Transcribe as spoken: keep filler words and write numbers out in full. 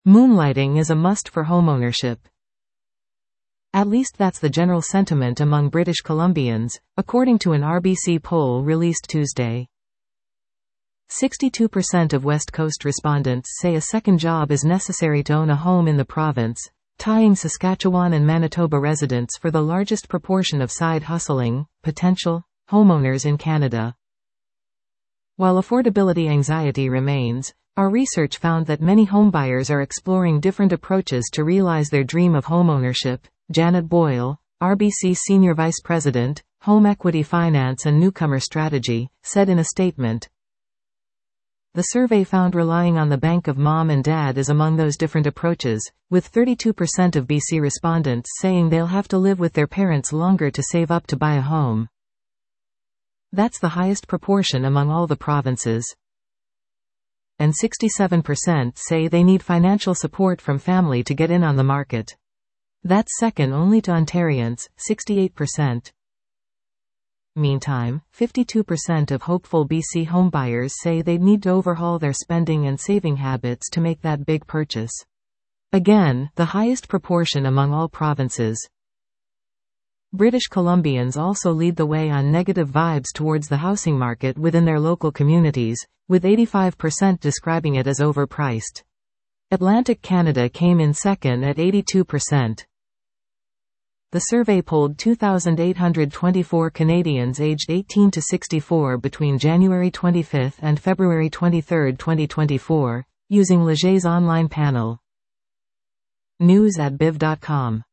Moonlighting is a must for homeownership. At least that's the general sentiment among British Columbians, according to an R B C poll released Tuesday. sixty-two percent of West Coast respondents say a second job is necessary to own a home in the province, tying Saskatchewan and Manitoba residents for the largest proportion of side hustling, potential homeowners in Canada. While affordability anxiety remains, our research found that many homebuyers are exploring different approaches to realize their dream of homeownership. Janet Boyle, R B C Senior Vice President, Home Equity Finance and Newcomer Strategy, said in a statement. The survey found relying on the bank of mom and dad is among those different approaches, with thirty-two percent of B C respondents saying they'll have to live with their parents longer to save up to buy a home. That's the highest proportion among all the provinces. And sixty-seven percent say they need financial support from family to get in on the market. That's second only to Ontarians, sixty-eight percent. Meantime, fifty-two percent of hopeful B C homebuyers say they'd need to overhaul their spending and saving habits to make that big purchase. Again, the highest proportion among all provinces. British Columbians also lead the way on negative vibes towards the housing market within their local communities, with eighty-five percent describing it as overpriced. Atlantic Canada came in second at eighty-two percent. The survey polled two thousand eight hundred twenty-four Canadians aged eighteen to sixty-four between January twenty-fifth and February twenty-third, twenty twenty-four, using Leger's online panel. News at biv dot com